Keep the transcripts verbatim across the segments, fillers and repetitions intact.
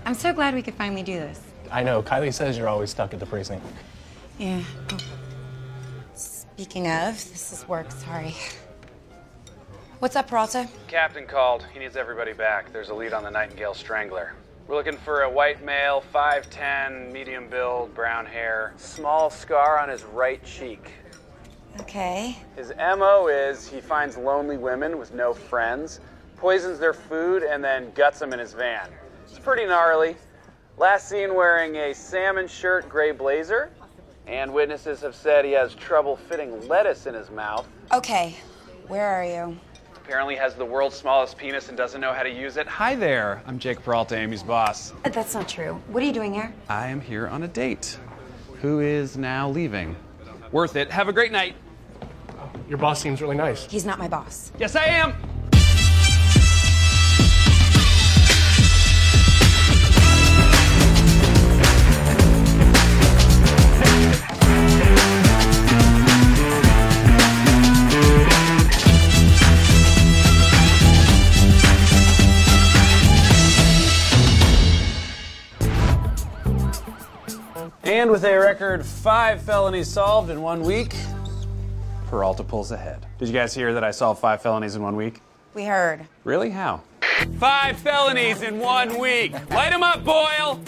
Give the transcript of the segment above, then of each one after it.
I'm so glad we could finally do this. I know. Kylie says you're always stuck at the precinct. Yeah. Speaking of, this is work, sorry. What's up, Peralta? Captain called. He needs everybody back. There's a lead on the Nightingale Strangler. We're looking for a white male, five ten, medium build, brown hair, small scar on his right cheek. Okay. His M O is he finds lonely women with no friends, poisons their food, and then guts them in his van. It's pretty gnarly. Last seen wearing a salmon shirt, gray blazer, and witnesses have said he has trouble fitting lettuce in his mouth. Okay, where are you? Apparently has the world's smallest penis and doesn't know how to use it. Hi there, I'm Jake Peralta, Amy's boss. Uh, That's not true. What are you doing here? I am here on a date. Who is now leaving? Worth it. Have a great night. Your boss seems really nice. He's not my boss. Yes, I am. And with a record five felonies solved in one week, Peralta pulls ahead. Did you guys hear that I solved five felonies in one week? We heard. Really? How? Five felonies in one week. Light them up, Boyle.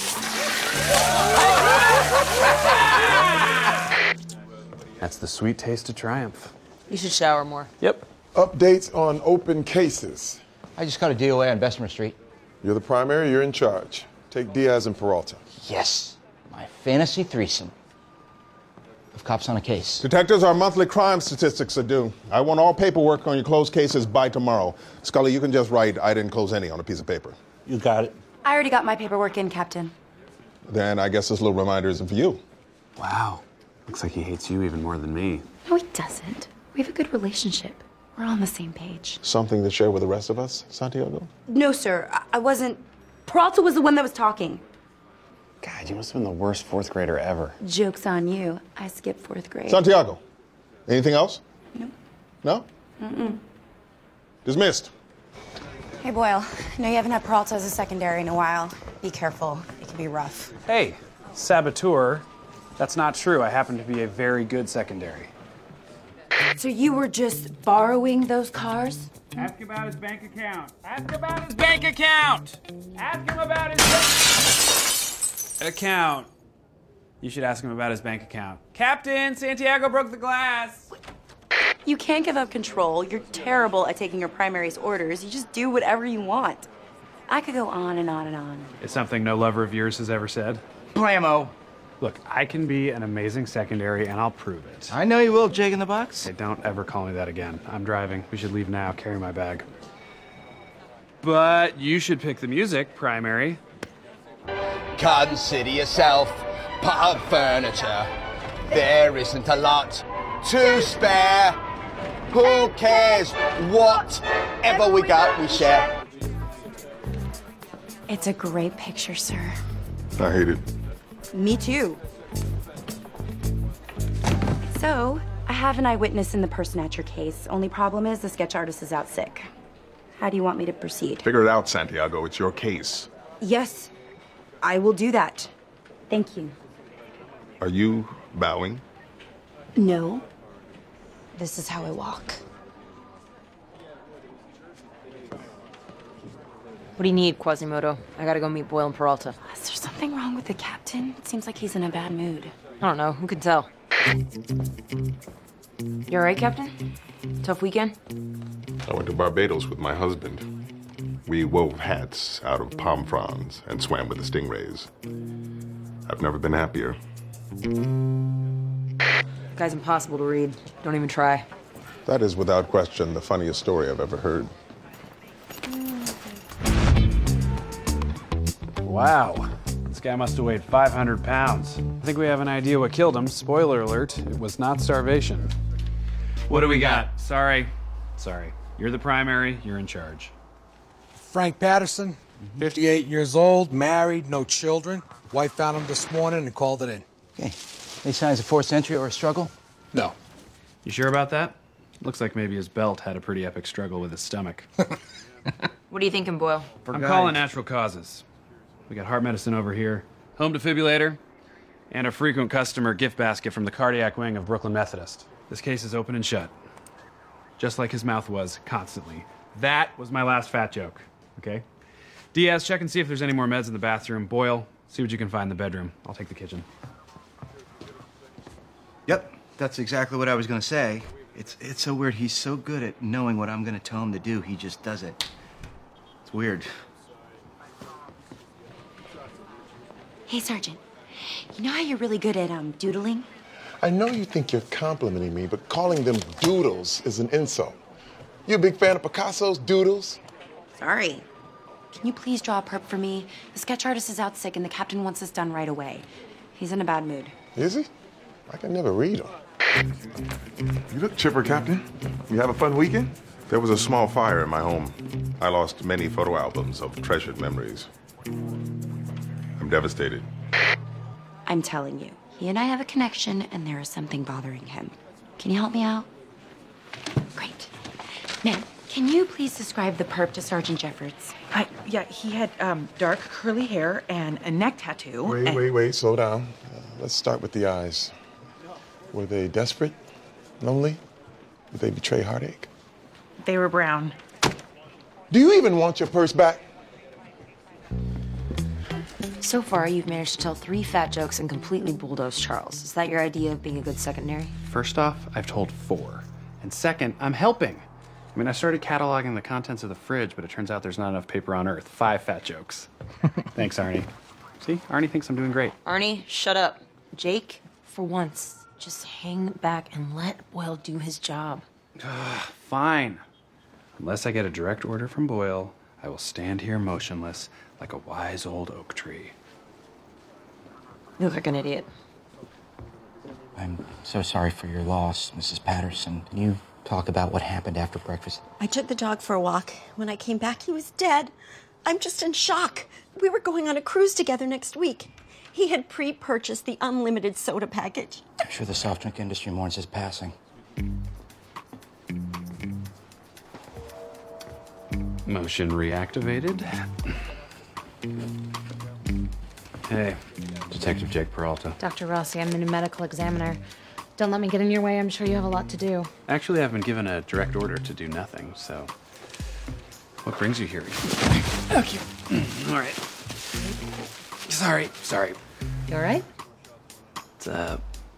That's the sweet taste of triumph. You should shower more. Yep. Updates on open cases. I just got a D O A on Bessemer Street. You're the primary, you're in charge. Take Diaz and Peralta. Yes. My fantasy threesome of cops on a case. Detectives, our monthly crime statistics are due. I want all paperwork on your closed cases by tomorrow. Scully, you can just write, I didn't close any on a piece of paper. You got it. I already got my paperwork in, Captain. Then I guess this little reminder isn't for you. Wow. Looks like he hates you even more than me. No, he doesn't. We have a good relationship. We're on the same page. Something to share with the rest of us, Santiago? No, sir. I, I wasn't. Peralta was the one that was talking. God, you must have been the worst fourth grader ever. Joke's on you. I skipped fourth grade. Santiago, anything else? No. No? Mm-mm. Dismissed. Hey, Boyle. I know you haven't had Peralta as a secondary in a while. Be careful. It can be rough. Hey, saboteur. That's not true. I happen to be a very good secondary. So you were just borrowing those cars? Ask about his bank account. Ask about his bank account. Ask him about his bank account. You should ask him about his bank account. Captain, Santiago broke the glass. You can't give up control. You're terrible at taking your primary's orders. You just do whatever you want. I could go on and on and on. It's something no lover of yours has ever said. Blammo. Look, I can be an amazing secondary, and I'll prove it. I know you will, Jake in the box. Hey, don't ever call me that again. I'm driving. We should leave now. Carry my bag. But you should pick the music, primary. Consider yourself part of furniture. There isn't a lot to spare. Who cares? Whatever we got, we share. It's a great picture, sir. I hate it. Me too. So, I have an eyewitness in the person at your case. Only problem is the sketch artist is out sick. How do you want me to proceed? Figure it out, Santiago. It's your case. Yes, I will do that. Thank you. Are you bowing? No. This is how I walk. What do you need, Quasimodo? I gotta go meet Boyle and Peralta. Is there something wrong with the captain? It seems like he's in a bad mood. I don't know. Who can tell? You all right, Captain? Tough weekend? I went to Barbados with my husband. We wove hats out of palm fronds and swam with the stingrays. I've never been happier. Guy's impossible to read. Don't even try. That is without question the funniest story I've ever heard. Wow. This guy must have weighed five hundred pounds. I think we have an idea what killed him. Spoiler alert, it was not starvation. What do we got? Sorry. Sorry. You're the primary, you're in charge. Frank Patterson, fifty-eight years old, married, no children. Wife found him this morning and called it in. Okay. Any signs of forced entry or a struggle? No. You sure about that? Looks like maybe his belt had a pretty epic struggle with his stomach. What are you thinking, Boyle? I'm calling natural causes. We got heart medicine over here, home defibrillator, and a frequent customer gift basket from the cardiac wing of Brooklyn Methodist. This case is open and shut. Just like his mouth was, constantly. That was my last fat joke, okay? Diaz, check and see if there's any more meds in the bathroom. Boyle, see what you can find in the bedroom. I'll take the kitchen. Yep, that's exactly what I was gonna say. It's it's so weird. He's so good at knowing what I'm gonna tell him to do, he just does it. It's weird. Hey, Sergeant. You know how you're really good at um doodling? I know you think you're complimenting me, but calling them doodles is an insult. You a big fan of Picasso's doodles? Sorry. Can you please draw a perp for me? The sketch artist is out sick and the captain wants this done right away. He's in a bad mood. Is he? I can never read him. You look chipper, Captain. You have a fun weekend? There was a small fire in my home. I lost many photo albums of treasured memories. I'm devastated. I'm telling you, he and I have a connection and there is something bothering him. Can you help me out? Great. Ma'am, can you please describe the perp to Sergeant Jeffords? I, yeah, he had um, dark curly hair and a neck tattoo. Wait, and... wait, wait, slow down. Uh, let's start with the eyes. Were they desperate, lonely? Did they betray heartache? They were brown. Do you even want your purse back? So far, you've managed to tell three fat jokes and completely bulldoze Charles. Is that your idea of being a good secondary? First off, I've told four. And second, I'm helping. I mean, I started cataloging the contents of the fridge, but it turns out there's not enough paper on Earth. Five fat jokes. Thanks, Arnie. See, Arnie thinks I'm doing great. Arnie, shut up. Jake, for once, just hang back and let Boyle do his job. Fine. Unless I get a direct order from Boyle, I will stand here motionless like a wise old oak tree. You look like an idiot. I'm so sorry for your loss, Missus Patterson. Can you talk about what happened after breakfast? I took the dog for a walk. When I came back, he was dead. I'm just in shock. We were going on a cruise together next week. He had pre-purchased the unlimited soda package. I'm sure the soft drink industry mourns his passing. Motion reactivated. Hey, Detective Jake Peralta. Doctor Rossi, I'm the new medical examiner. Don't let me get in your way. I'm sure you have a lot to do. Actually, I've been given a direct order to do nothing, so... What brings you here? Okay. All right. Sorry, sorry. You all right? It's, uh...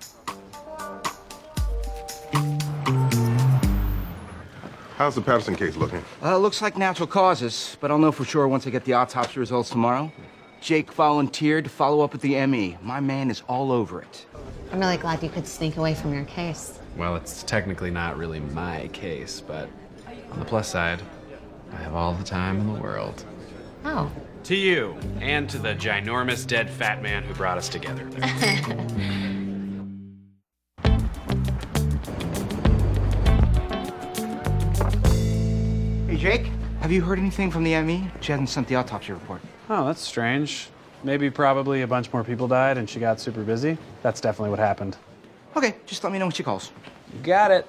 How's the Patterson case looking? Uh, looks like natural causes, but I'll know for sure once I get the autopsy results tomorrow. Jake volunteered to follow up with the M E. My man is all over it. I'm really glad you could sneak away from your case. Well, it's technically not really my case, but on the plus side, I have all the time in the world. Oh. To you, and to the ginormous dead fat man who brought us together. Hey, Jake, have you heard anything from the M E? She hasn't sent the autopsy report. Oh, that's strange. Maybe probably a bunch more people died and she got super busy. That's definitely what happened. Okay, just let me know when she calls. You got it.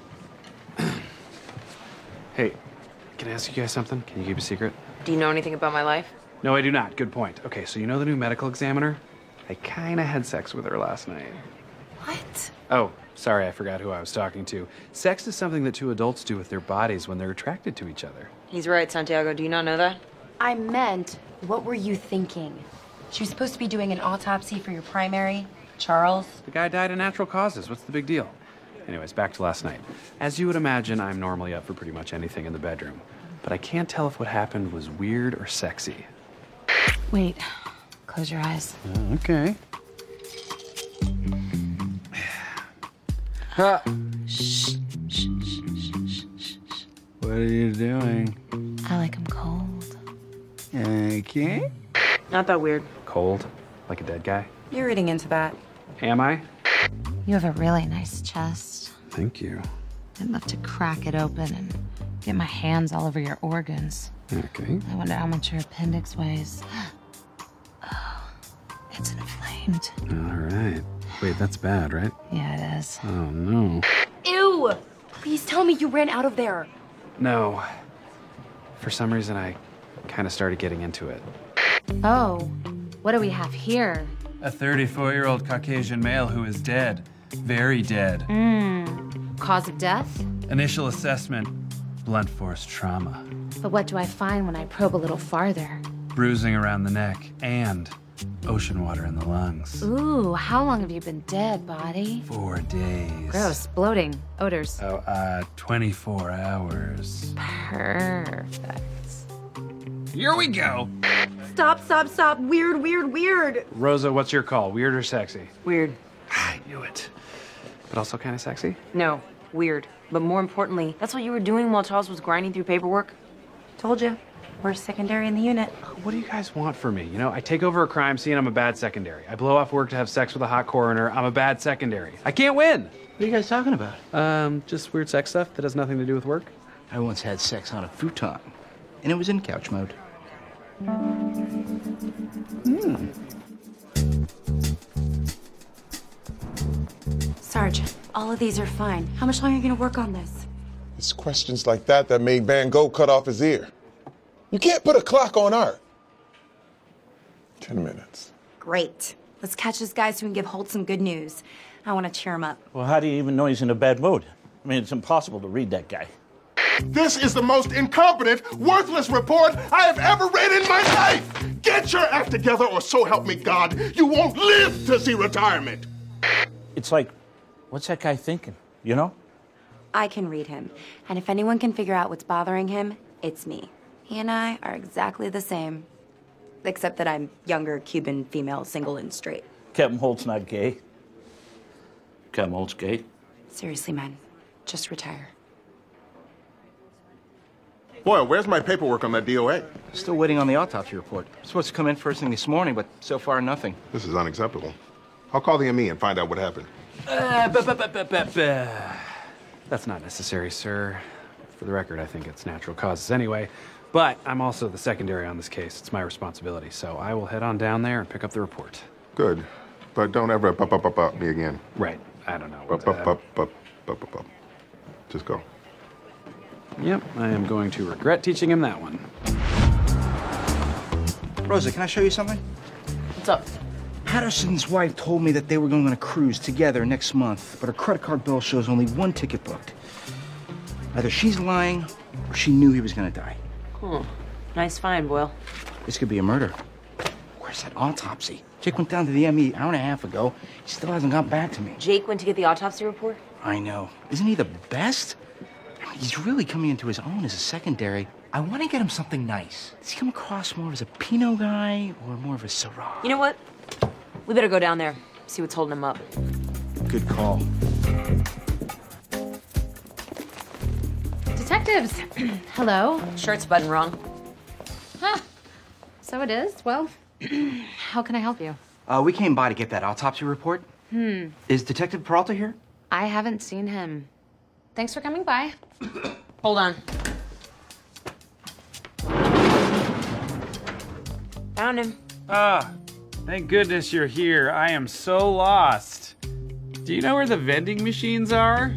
Hey, can I ask you guys something? Can you keep a secret? Do you know anything about my life? No, I do not. Good point. Okay, so you know the new medical examiner? I kinda had sex with her last night. What? Oh, sorry, I forgot who I was talking to. Sex is something that two adults do with their bodies when they're attracted to each other. He's right, Santiago. Do you not know that? I meant, what were you thinking? She was supposed to be doing an autopsy for your primary, Charles. The guy died of natural causes. What's the big deal? Anyways, back to last night. As you would imagine, I'm normally up for pretty much anything in the bedroom. But I can't tell if what happened was weird or sexy. Wait. Close your eyes. Uh, okay. Huh. Shh, shh, shh, shh, shh, shh. What are you doing? I like him cold. Okay. Not that weird. Cold? Like a dead guy? You're reading into that. Am I? You have a really nice chest. Thank you. I'd love to crack it open and get my hands all over your organs. Okay. I wonder how much your appendix weighs. Oh, it's inflamed. All right. Wait, that's bad, right? Yeah, it is. Oh, no. Ew! Please tell me you ran out of there. No. For some reason, I kind of started getting into it. Oh, what do we have here? A thirty-four-year-old Caucasian male who is dead. Very dead. Mmm. Cause of death? Initial assessment, blunt force trauma. But what do I find when I probe a little farther? Bruising around the neck and ocean water in the lungs. Ooh, how long have you been dead, body? Four days. Gross, bloating, odors. Oh, uh, twenty-four hours. Perfect. Here we go. Stop, stop, stop. Weird, weird, weird. Rosa, what's your call? Weird or sexy? Weird. I knew it. But also kind of sexy? No, weird. But more importantly, that's what you were doing while Charles was grinding through paperwork. Told you. We're secondary in the unit. What do you guys want from me? You know, I take over a crime scene, I'm a bad secondary. I blow off work to have sex with a hot coroner, I'm a bad secondary. I can't win. What are you guys talking about? Um, just weird sex stuff that has nothing to do with work. I once had sex on a futon, and it was in couch mode. Hmm. Sarge, all of these are fine. How much longer are you gonna work on this? It's questions like that that made Van Gogh cut off his ear. You can't put a clock on art. Ten minutes. Great. Let's catch this guy so we can give Holt some good news. I want to cheer him up. Well, how do you even know he's in a bad mood? I mean, it's impossible to read that guy. This is the most incompetent, worthless report I have ever read in my life! Get your act together or so help me God, you won't live to see retirement! It's like, what's that guy thinking, you know? I can read him. And if anyone can figure out what's bothering him, it's me. He and I are exactly the same. Except that I'm younger, Cuban, female, single, and straight. Captain Holt's not gay. Captain Holt's gay. Seriously, man. Just retire. Boy, where's my paperwork on that D O A? Still waiting on the autopsy report. Supposed to come in first thing this morning, but so far nothing. This is unacceptable. I'll call the M E and find out what happened. Uh, ba, ba, ba, ba, ba, ba. That's not necessary, sir. For the record, I think it's natural causes anyway. But I'm also the secondary on this case. It's my responsibility. So I will head on down there and pick up the report. Good. But don't ever bup, bup, bup, bup me again. Right. I don't know. Bup, bup, bup, bup, bup, bup, bup. Just go. Yep, I am going to regret teaching him that one. Rosa, can I show you something? What's up? Patterson's wife told me that they were going on a cruise together next month, but her credit card bill shows only one ticket booked. Either she's lying or she knew he was going to die. Hmm. Nice find, Boyle. This could be a murder. Where's that autopsy? Jake went down to the M E an hour and a half ago. He still hasn't got back to me. Jake went to get the autopsy report? I know. Isn't he the best? I mean, he's really coming into his own as a secondary. I want to get him something nice. Does he come across more as a Pinot guy or more of a Syrah? You know what? We better go down there, see what's holding him up. Good call. Detectives, hello. Shirt's button wrong. Huh. So it is. Well, how can I help you? Uh, we came by to get that autopsy report. Hmm. Is Detective Peralta here? I haven't seen him. Thanks for coming by. Hold on. Found him. Ah, thank goodness you're here. I am so lost. Do you know where the vending machines are?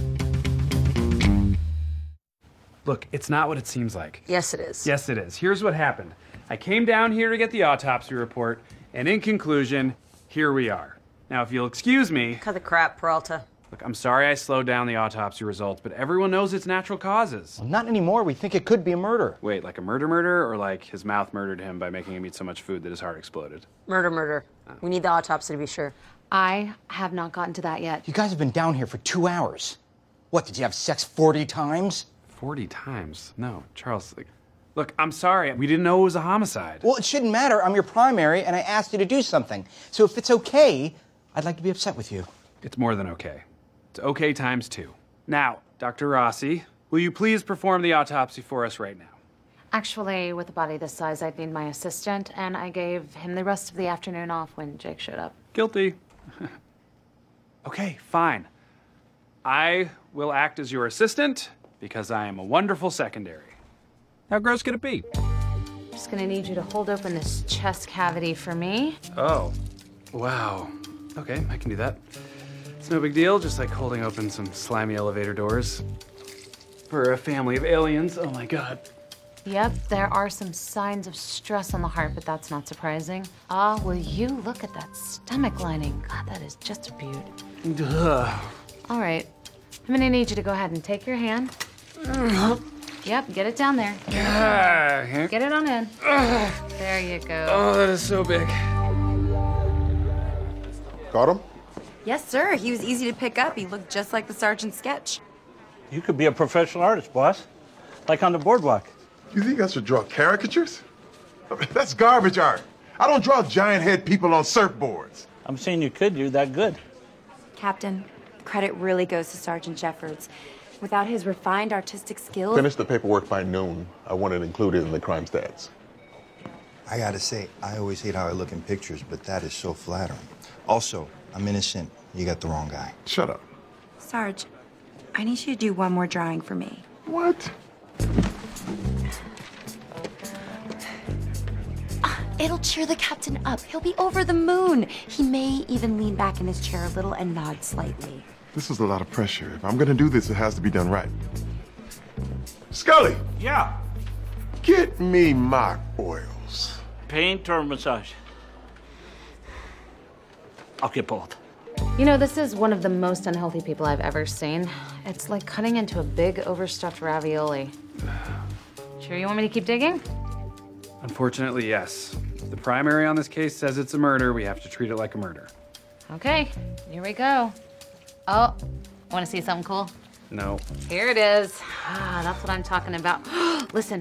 Look, it's not what it seems like. Yes, it is. Yes, it is. Here's what happened. I came down here to get the autopsy report, and in conclusion, here we are. Now, if you'll excuse me... Cut the crap, Peralta. Look, I'm sorry I slowed down the autopsy results, but everyone knows it's natural causes. Well, not anymore. We think it could be a murder. Wait, like a murder murder, or like his mouth murdered him by making him eat so much food that his heart exploded? Murder, murder. Oh. We need the autopsy to be sure. I have not gotten to that yet. You guys have been down here for two hours. What, did you have sex forty times? forty times? No, Charles, like, look, I'm sorry. We didn't know it was a homicide. Well, it shouldn't matter. I'm your primary, and I asked you to do something. So if it's okay, I'd like to be upset with you. It's more than okay. It's okay times two. Now, Doctor Rossi, will you please perform the autopsy for us right now? Actually, with a body this size, I'd need my assistant, and I gave him the rest of the afternoon off when Jake showed up. Guilty. Okay, fine. I will act as your assistant because I am a wonderful secondary. How gross could it be? I'm just gonna need you to hold open this chest cavity for me. Oh, wow. Okay, I can do that. It's no big deal, just like holding open some slimy elevator doors. For a family of aliens, oh my God. Yep, there are some signs of stress on the heart, but that's not surprising. Ah, will you look at that stomach lining? God, that is just a beaut. All right, I'm gonna need you to go ahead and take your hand. Yep, get it down there. Yeah. Get it on in. There you go. Oh, that is so big. Got him? Yes, sir. He was easy to pick up. He looked just like the sergeant's sketch. You could be a professional artist, boss. Like on the boardwalk. You think I should draw caricatures? I mean, that's garbage art. I don't draw giant head people on surfboards. I'm saying you could do that good. Captain, credit really goes to Sergeant Jeffords. Without his refined artistic skills... Finish the paperwork by noon. I want it included in the crime stats. I gotta say, I always hate how I look in pictures, but that is so flattering. Also, I'm innocent. You got the wrong guy. Shut up. Sarge, I need you to do one more drawing for me. What? It'll cheer the captain up. He'll be over the moon. He may even lean back in his chair a little and nod slightly. This is a lot of pressure. If I'm gonna do this, it has to be done right. Scully! Yeah. Get me mock oils. Paint or massage? I'll get both. You know, this is one of the most unhealthy people I've ever seen. It's like cutting into a big, overstuffed ravioli. Sure you want me to keep digging? Unfortunately, yes. The primary on this case says it's a murder. We have to treat it like a murder. Okay, here we go. Oh, want to see something cool? No. Here it is. Ah, that's what I'm talking about. Listen.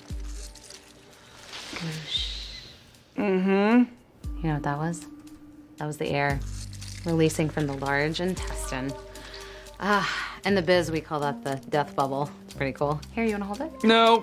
Mm-hmm. You know what that was? That was the air releasing from the large intestine. Ah, in the biz, we call that the death bubble. It's pretty cool. Here, you want to hold it? No.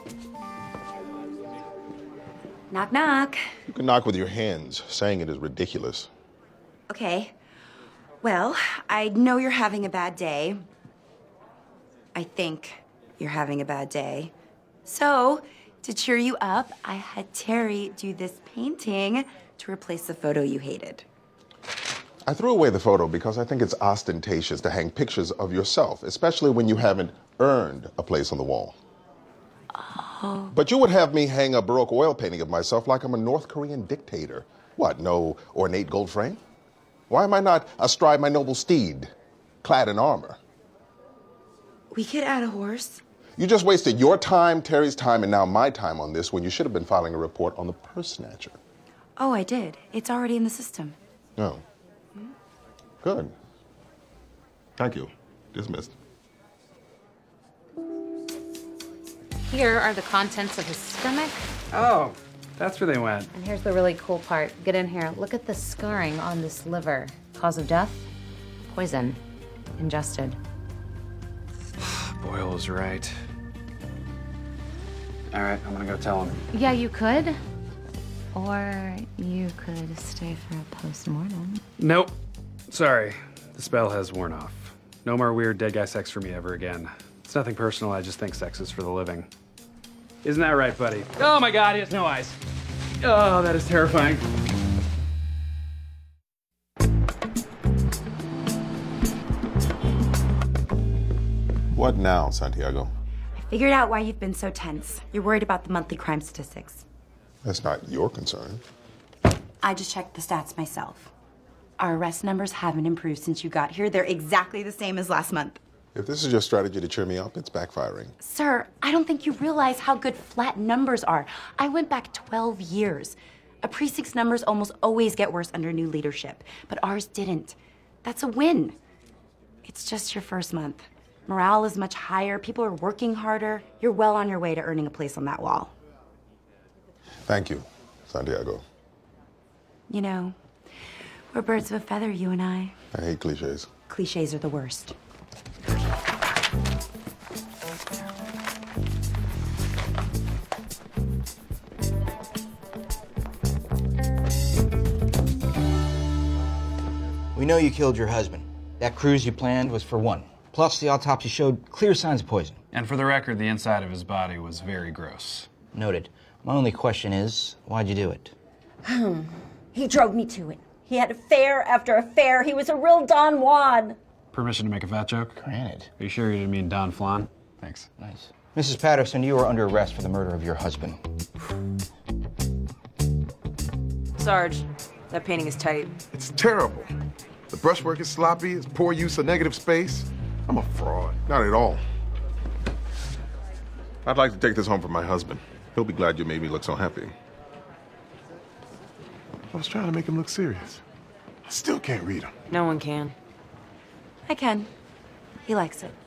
Knock, knock. You can knock with your hands. Saying it is ridiculous. Okay. Well, I know you're having a bad day. I think you're having a bad day. So, to cheer you up, I had Terry do this painting to replace the photo you hated. I threw away the photo because I think it's ostentatious to hang pictures of yourself, especially when you haven't earned a place on the wall. Oh. But you would have me hang a Baroque oil painting of myself like I'm a North Korean dictator. What, no ornate gold frame? Why am I not astride my noble steed, clad in armor? We could add a horse. You just wasted your time, Terry's time, and now my time on this when you should have been filing a report on the purse snatcher. Oh, I did. It's already in the system. No. Good. Thank you. Dismissed. Here are the contents of his stomach. Oh, that's where they went. And here's the really cool part. Get in here. Look at the scarring on this liver. Cause of death? Poison. Ingested. Boyle was right. All right, I'm gonna go tell him. Yeah, you could. Or you could stay for a post-mortem. Nope. Sorry. The spell has worn off. No more weird dead guy sex for me ever again. It's nothing personal, I just think sex is for the living. Isn't that right, buddy? Oh my god, he has no eyes. Oh, that is terrifying. What now, Santiago? I figured out why you've been so tense. You're worried about the monthly crime statistics. That's not your concern. I just checked the stats myself. Our arrest numbers haven't improved since you got here. They're exactly the same as last month. If this is your strategy to cheer me up, it's backfiring. Sir, I don't think you realize how good flat numbers are. I went back twelve years. A precinct's numbers almost always get worse under new leadership, but ours didn't. That's a win. It's just your first month. Morale is much higher. People are working harder. You're well on your way to earning a place on that wall. Thank you, Santiago. You know, we're birds of a feather, you and I. I hate cliches. Cliches are the worst. We know you killed your husband. That cruise you planned was for one. Plus, the autopsy showed clear signs of poison. And for the record, the inside of his body was very gross. Noted. My only question is, why'd you do it? He drove me to it. He had affair after affair. He was a real Don Juan. Permission to make a fat joke? Granted. Are you sure you didn't mean Don Flan? Thanks. Nice. Missus Patterson, you are under arrest for the murder of your husband. Sarge, that painting is tight. It's terrible. The brushwork is sloppy, it's poor use of negative space. I'm a fraud. Not at all. I'd like to take this home for my husband. He'll be glad you made me look so happy. I was trying to make him look serious. I still can't read him. No one can. I can. He likes it.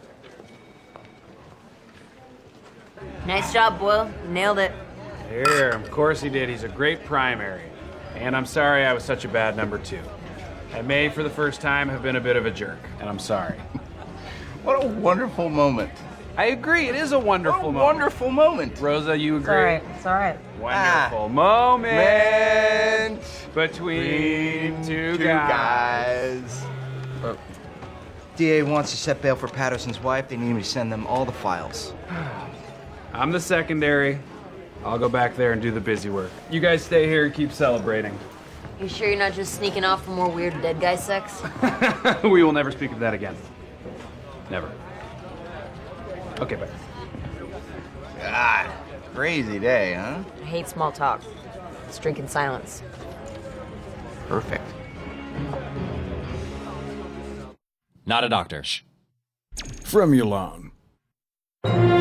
Nice job, Boyle. Nailed it. Here, of course he did. He's a great primary. And I'm sorry I was such a bad number two. I may, for the first time, have been a bit of a jerk, and I'm sorry. What a wonderful moment. I agree, it is a wonderful what a moment. wonderful moment. Rosa, you agree? It's all right. It's all right. Wonderful Ah. moment between, between two, two guys. guys. Uh, D A wants to set bail for Patterson's wife. They need me to send them all the files. I'm the secondary. I'll go back there and do the busy work. You guys stay here and keep celebrating. You sure you're not just sneaking off for more weird dead guy sex? We will never speak of that again. Never. Okay, bye. God, crazy day, huh? I hate small talk. Let's drink in silence. Perfect. Not a doctor. From Yulon.